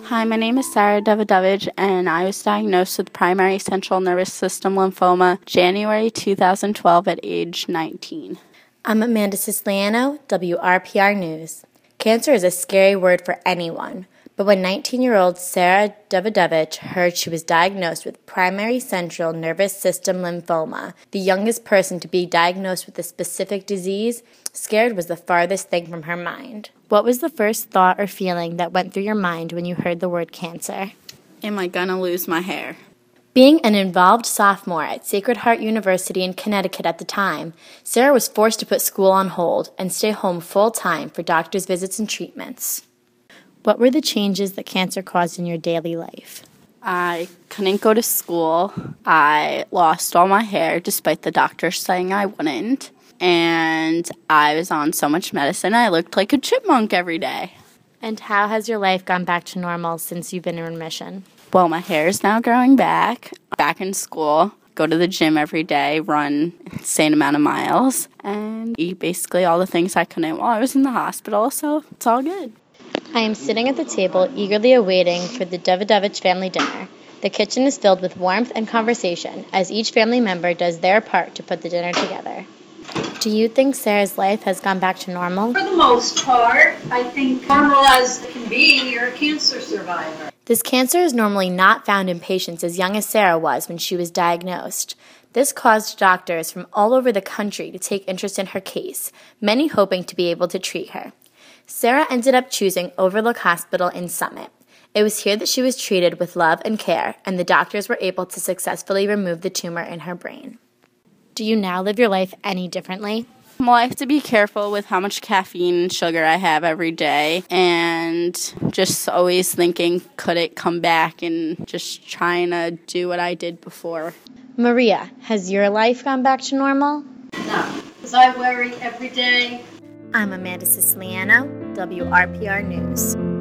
Hi, my name is Sarah Davidovich, and I was diagnosed with primary central nervous system lymphoma January 2012 at age 19. I'm Amanda Siciliano, WRPR News. Cancer is a scary word for anyone, but when 19-year-old Sarah Davidovich heard she was diagnosed with primary central nervous system lymphoma, the youngest person to be diagnosed with a specific disease, scared was the farthest thing from her mind. What was the first thought or feeling that went through your mind when you heard the word cancer? Am I gonna lose my hair? Being an involved sophomore at Sacred Heart University in Connecticut at the time, Sarah was forced to put school on hold and stay home full-time for doctor's visits and treatments. What were the changes that cancer caused in your daily life? I couldn't go to school. I lost all my hair despite the doctor saying I wouldn't. And I was on so much medicine, I looked like a chipmunk every day. And how has your life gone back to normal since you've been in remission? Well, my hair is now growing back in school, go to the gym every day, run an insane amount of miles, and eat basically all the things I couldn't while I was in the hospital, so it's all good. I am sitting at the table eagerly awaiting for the Davidovich family dinner. The kitchen is filled with warmth and conversation as each family member does their part to put the dinner together. Do you think Sarah's life has gone back to normal? For the most part, I think normal as it can be, you're a cancer survivor. This cancer is normally not found in patients as young as Sarah was when she was diagnosed. This caused doctors from all over the country to take interest in her case, many hoping to be able to treat her. Sarah ended up choosing Overlook Hospital in Summit. It was here that she was treated with love and care, and the doctors were able to successfully remove the tumor in her brain. Do you now live your life any differently? Well, I have to be careful with how much caffeine and sugar I have every day, and just always thinking, could it come back, and just trying to do what I did before. Maria, has your life gone back to normal? No, because I worry every day. I'm Amanda Siciliano, WRPR News.